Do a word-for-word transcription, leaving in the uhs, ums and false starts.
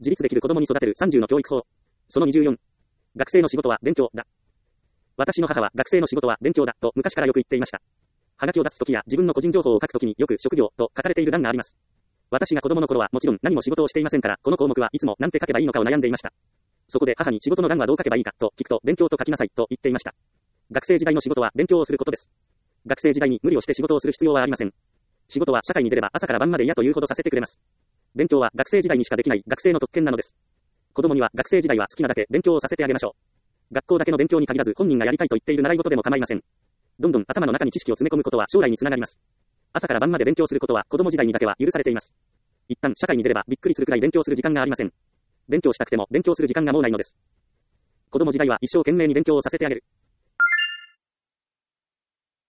自立できる子供に育てるさんじゅうの教育法。そのにじゅうよん。学生の仕事は勉強だ。私の母は学生の仕事は勉強だと昔からよく言っていました。はがきを出すときや自分の個人情報を書くときによく職業と書かれている欄があります。私が子供の頃はもちろん何も仕事をしていませんから、この項目はいつもなんて書けばいいのかを悩んでいました。そこで母に仕事の欄はどう書けばいいかと聞くと、勉強と書きなさいと言っていました。学生時代の仕事は勉強をすることです。学生時代に無理をして仕事をする必要はありません。仕事は社会に出れば朝から晩まで嫌というほどさせてくれます。勉強は学生時代にしかできない学生の特権なのです。子供には学生時代は好きなだけ勉強をさせてあげましょう。学校だけの勉強に限らず本人がやりたいと言っている習い事でも構いません。どんどん頭の中に知識を詰め込むことは将来につながります。朝から晩まで勉強することは子供時代にだけは許されています。一旦社会に出ればびっくりするくらい勉強する時間がありません。勉強したくても勉強する時間がもうないのです。子供時代は一生懸命に勉強をさせてあげる。